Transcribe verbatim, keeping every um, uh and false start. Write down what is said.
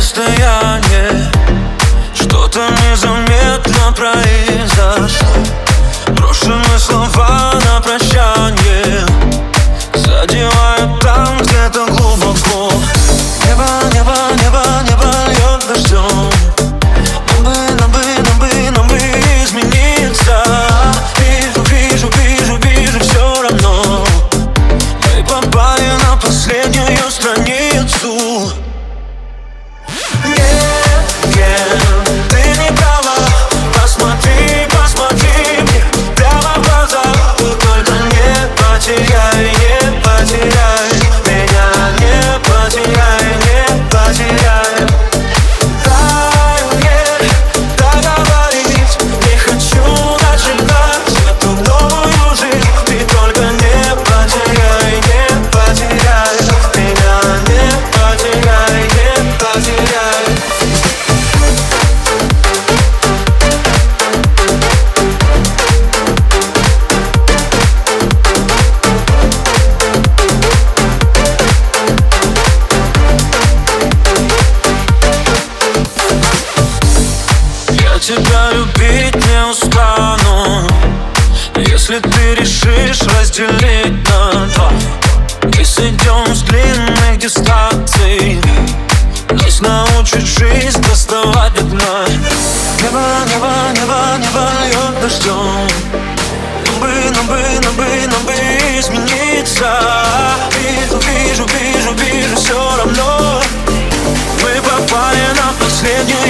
расстояние. Что-то незаметно произошло. Брошенные слова на прощание задевают там где-то глубоко. Небо, небо, небо, небо льет дождем. Нам бы, нам бы, нам бы, нам бы измениться. Вижу, вижу, вижу, вижу, все равно мы попали на последнюю страницу. Нет, нет, ты не права. Посмотри, посмотри мне прямо в глаза. Только не потеряй, не потеряй меня, не потеряй, не потеряй. Дай мне договорить, не хочу начинать эту новую жизнь. Ты только не потеряй, не потеряй меня, не потеряй, не потеряй. Я тебя любить не устану, если ты решишь разделить на два. Мы сойдем с длинных дистанций, нас научит жизнь доставать до дна. Небо, небо, небо, небо льет дождем. Нам бы, нам бы, нам бы, нам бы измениться. Вижу, вижу, вижу, вижу, все равно мы попали на последнюю